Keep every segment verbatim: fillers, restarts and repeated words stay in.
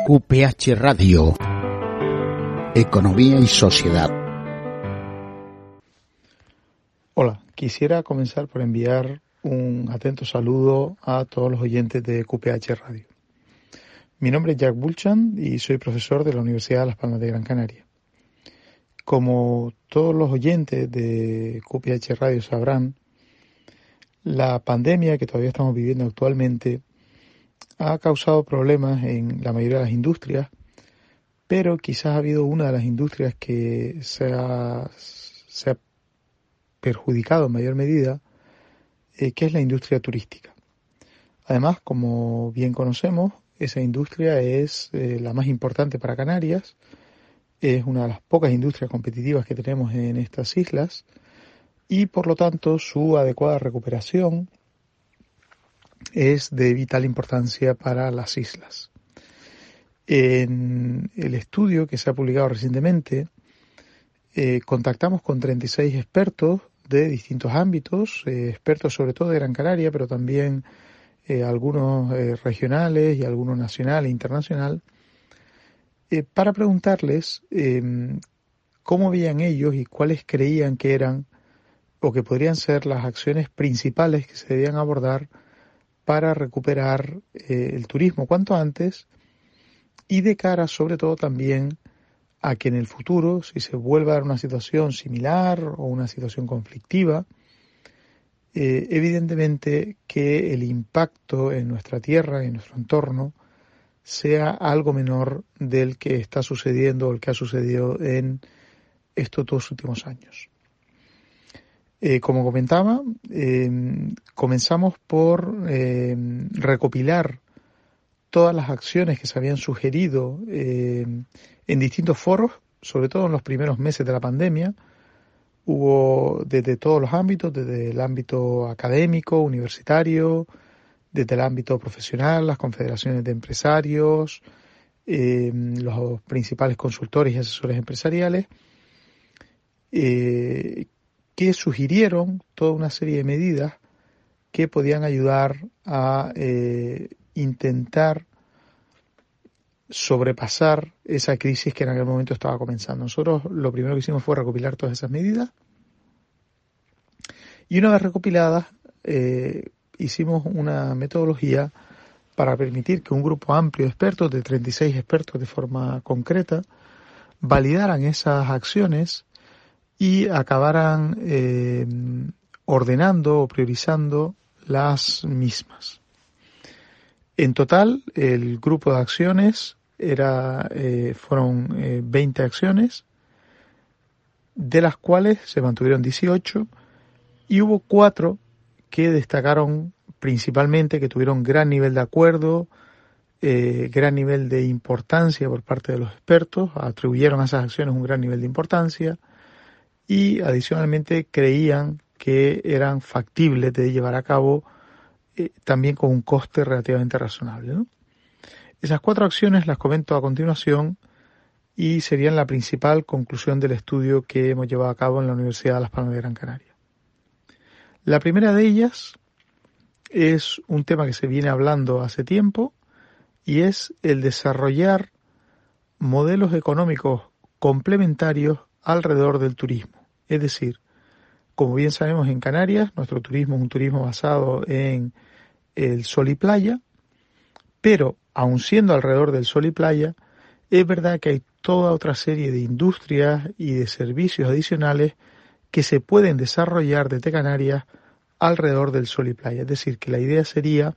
Q P H Radio. Economía y sociedad. Hola, quisiera comenzar por enviar un atento saludo a todos los oyentes de Q P H Radio. Mi nombre es Jack Bulchan y soy profesor de la Universidad de Las Palmas de Gran Canaria. Como todos los oyentes de Q P H Radio sabrán, la pandemia que todavía estamos viviendo actualmente ha causado problemas en la mayoría de las industrias, pero quizás ha habido una de las industrias que se ha, se ha perjudicado en mayor medida, eh, que es la industria turística. Además, como bien conocemos, esa industria es eh, la más importante para Canarias, es una de las pocas industrias competitivas que tenemos en estas islas y, por lo tanto, su adecuada recuperación es de vital importancia para las islas. En el estudio que se ha publicado recientemente, eh, contactamos con treinta y seis expertos de distintos ámbitos, eh, expertos sobre todo de Gran Canaria, pero también eh, algunos eh, regionales y algunos nacional e internacional, eh, para preguntarles eh, cómo veían ellos y cuáles creían que eran o que podrían ser las acciones principales que se debían abordar para recuperar eh, el turismo cuanto antes y de cara sobre todo también a que en el futuro, si se vuelve a dar una situación similar o una situación conflictiva, eh, evidentemente que el impacto en nuestra tierra y en nuestro entorno sea algo menor del que está sucediendo o el que ha sucedido en estos dos últimos años. Eh, como comentaba, eh, comenzamos por eh, recopilar todas las acciones que se habían sugerido eh, en distintos foros, sobre todo en los primeros meses de la pandemia. Hubo desde todos los ámbitos, desde el ámbito académico, universitario, desde el ámbito profesional, las confederaciones de empresarios, eh, los principales consultores y asesores empresariales, eh, que sugirieron toda una serie de medidas que podían ayudar a eh, intentar sobrepasar esa crisis que en aquel momento estaba comenzando. Nosotros lo primero que hicimos fue recopilar todas esas medidas y una vez recopiladas eh, hicimos una metodología para permitir que un grupo amplio de expertos, de treinta y seis expertos de forma concreta, validaran esas acciones y acabaran eh, ordenando o priorizando las mismas. En total, el grupo de acciones era, eh, fueron eh, veinte acciones, de las cuales se mantuvieron dieciocho y hubo cuatro que destacaron principalmente, que tuvieron gran nivel de acuerdo, eh, gran nivel de importancia por parte de los expertos, atribuyeron a esas acciones un gran nivel de importancia y adicionalmente creían que eran factibles de llevar a cabo eh, también con un coste relativamente razonable, ¿no? Esas cuatro acciones las comento a continuación y serían la principal conclusión del estudio que hemos llevado a cabo en la Universidad de Las Palmas de Gran Canaria. La primera de ellas es un tema que se viene hablando hace tiempo y es el desarrollar modelos económicos complementarios alrededor del turismo. Es decir, como bien sabemos en Canarias, nuestro turismo es un turismo basado en el sol y playa, pero aun siendo alrededor del sol y playa, es verdad que hay toda otra serie de industrias y de servicios adicionales que se pueden desarrollar desde Canarias alrededor del sol y playa. Es decir, que la idea sería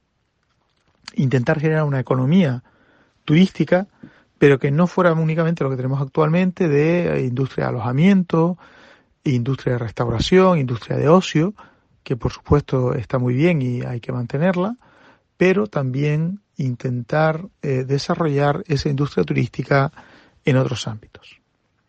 intentar generar una economía turística, pero que no fuera únicamente lo que tenemos actualmente de industria de alojamiento, industria de restauración, industria de ocio, que por supuesto está muy bien y hay que mantenerla, pero también intentar eh, desarrollar esa industria turística en otros ámbitos.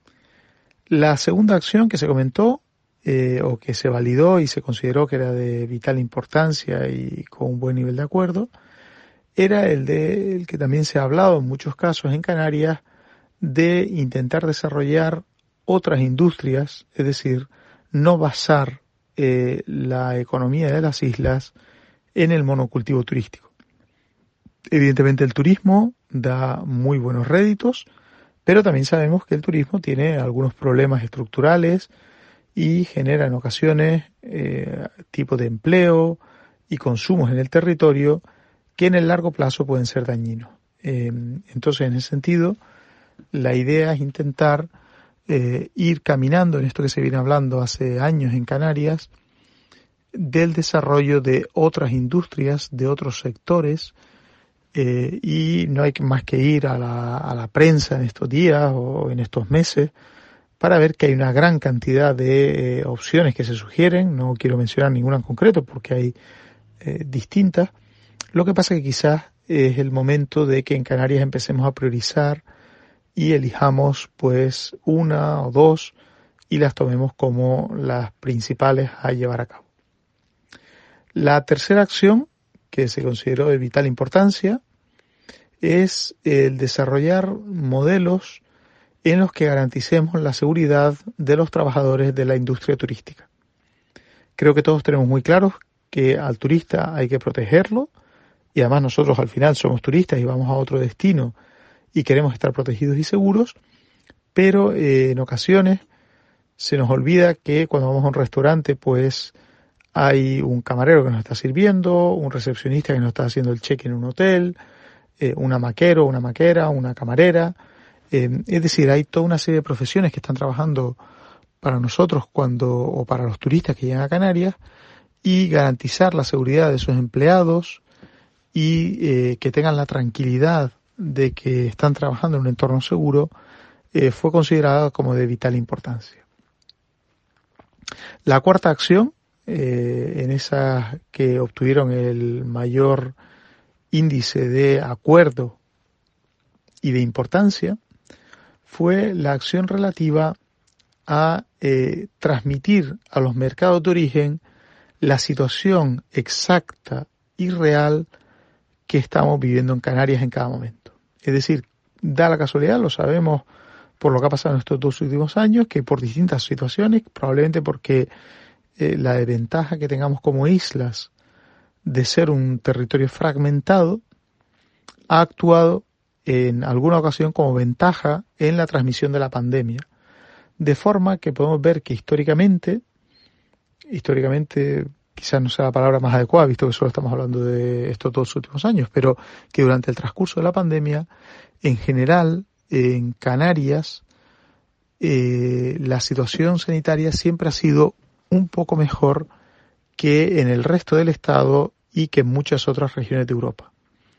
La segunda acción que se comentó eh, o que se validó y se consideró que era de vital importancia y con un buen nivel de acuerdo, era el de el que también se ha hablado en muchos casos en Canarias, de intentar desarrollar otras industrias, es decir, no basar eh, la economía de las islas en el monocultivo turístico. Evidentemente el turismo da muy buenos réditos, pero también sabemos que el turismo tiene algunos problemas estructurales y genera en ocasiones eh, tipos de empleo y consumos en el territorio que en el largo plazo pueden ser dañinos. Eh, entonces, en ese sentido, la idea es intentar eh, ir caminando en esto que se viene hablando hace años en Canarias, del desarrollo de otras industrias, de otros sectores, eh, y no hay más que ir a la, a la prensa en estos días o en estos meses para ver que hay una gran cantidad de eh, opciones que se sugieren. No quiero mencionar ninguna en concreto porque hay eh, distintas. Lo que pasa es que quizás es el momento de que en Canarias empecemos a priorizar y elijamos pues una o dos y las tomemos como las principales a llevar a cabo. La tercera acción, que se consideró de vital importancia, es el desarrollar modelos en los que garanticemos la seguridad de los trabajadores de la industria turística. Creo que todos tenemos muy claro que al turista hay que protegerlo, y además nosotros al final somos turistas y vamos a otro destino y queremos estar protegidos y seguros, pero eh, en ocasiones se nos olvida que cuando vamos a un restaurante pues hay un camarero que nos está sirviendo, un recepcionista que nos está haciendo el check-in en un hotel, eh, una maquero, una maquera, una camarera. Eh, es decir, hay toda una serie de profesiones que están trabajando para nosotros cuando o para los turistas que llegan a Canarias, y garantizar la seguridad de sus empleados y eh, que tengan la tranquilidad de que están trabajando en un entorno seguro eh, fue considerada como de vital importancia. La cuarta acción, eh, en esas que obtuvieron el mayor índice de acuerdo y de importancia, fue la acción relativa a eh, transmitir a los mercados de origen la situación exacta y real que estamos viviendo en Canarias en cada momento. Es decir, da la casualidad, lo sabemos por lo que ha pasado en estos dos últimos años, que por distintas situaciones, probablemente porque eh, la desventaja que tengamos como islas de ser un territorio fragmentado, ha actuado en alguna ocasión como ventaja en la transmisión de la pandemia. De forma que podemos ver que históricamente, históricamente quizás no sea la palabra más adecuada, visto que solo estamos hablando de estos dos últimos años, pero que durante el transcurso de la pandemia, en general, en Canarias, eh, la situación sanitaria siempre ha sido un poco mejor que en el resto del Estado y que en muchas otras regiones de Europa.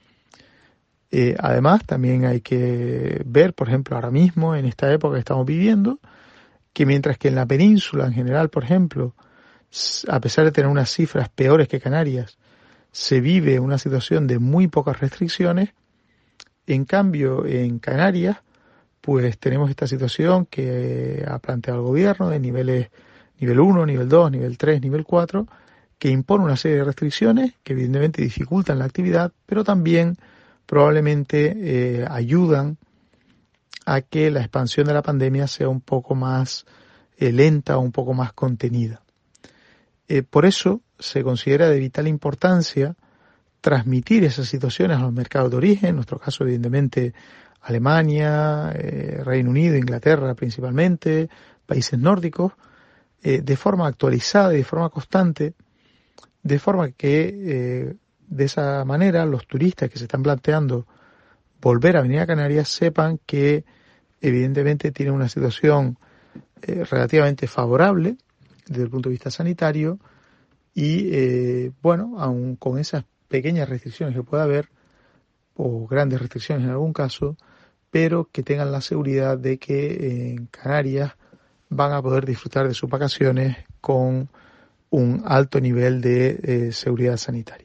Eh, además, también hay que ver, por ejemplo, ahora mismo, en esta época que estamos viviendo, que mientras que en la península en general, por ejemplo, a pesar de tener unas cifras peores que Canarias, se vive una situación de muy pocas restricciones, en cambio en Canarias pues tenemos esta situación que ha planteado el gobierno de niveles nivel uno, nivel dos, nivel tres, nivel cuatro, que impone una serie de restricciones que evidentemente dificultan la actividad, pero también probablemente eh, ayudan a que la expansión de la pandemia sea un poco más eh, lenta o un poco más contenida. Eh, por eso se considera de vital importancia transmitir esas situaciones a los mercados de origen, en nuestro caso evidentemente Alemania, eh, Reino Unido, Inglaterra principalmente, países nórdicos, eh, de forma actualizada y de forma constante, de forma que eh, de esa manera los turistas que se están planteando volver a venir a Canarias sepan que evidentemente tienen una situación eh, relativamente favorable desde el punto de vista sanitario y, eh, bueno, aun con esas pequeñas restricciones que pueda haber, o grandes restricciones en algún caso, pero que tengan la seguridad de que en Canarias van a poder disfrutar de sus vacaciones con un alto nivel de eh, seguridad sanitaria.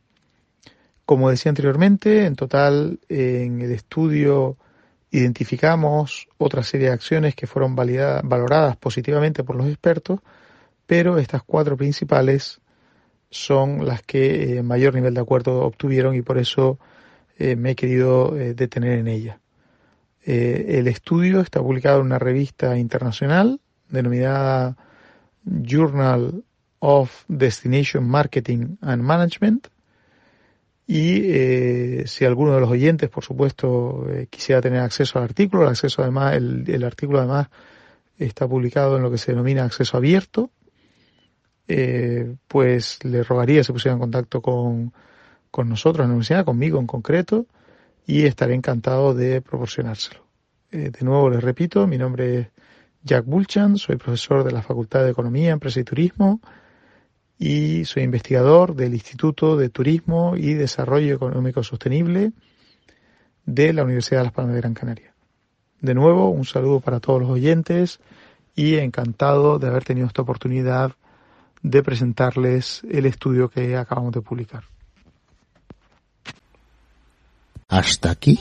Como decía anteriormente, en total en el estudio identificamos otra serie de acciones que fueron valida, valoradas positivamente por los expertos, pero estas cuatro principales son las que eh, mayor nivel de acuerdo obtuvieron y por eso eh, me he querido eh, detener en ellas. Eh, el estudio está publicado en una revista internacional denominada Journal of Destination Marketing and Management Y eh, si alguno de los oyentes, por supuesto, eh, quisiera tener acceso al artículo, el acceso además, el, el artículo además está publicado en lo que se denomina acceso abierto, eh, pues le rogaría se pusiera en contacto con, con nosotros en la universidad, conmigo en concreto, y estaré encantado de proporcionárselo. Eh, de nuevo les repito, mi nombre es Jack Bulchan, soy profesor de la Facultad de Economía, Empresa y Turismo, y soy investigador del Instituto de Turismo y Desarrollo Económico Sostenible de la Universidad de Las Palmas de Gran Canaria. De nuevo, un saludo para todos los oyentes y encantado de haber tenido esta oportunidad de presentarles el estudio que acabamos de publicar. Hasta aquí.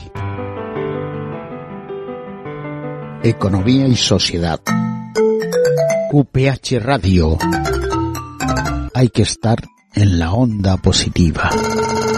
Economía y Sociedad. U P H Radio. Hay que estar en la onda positiva.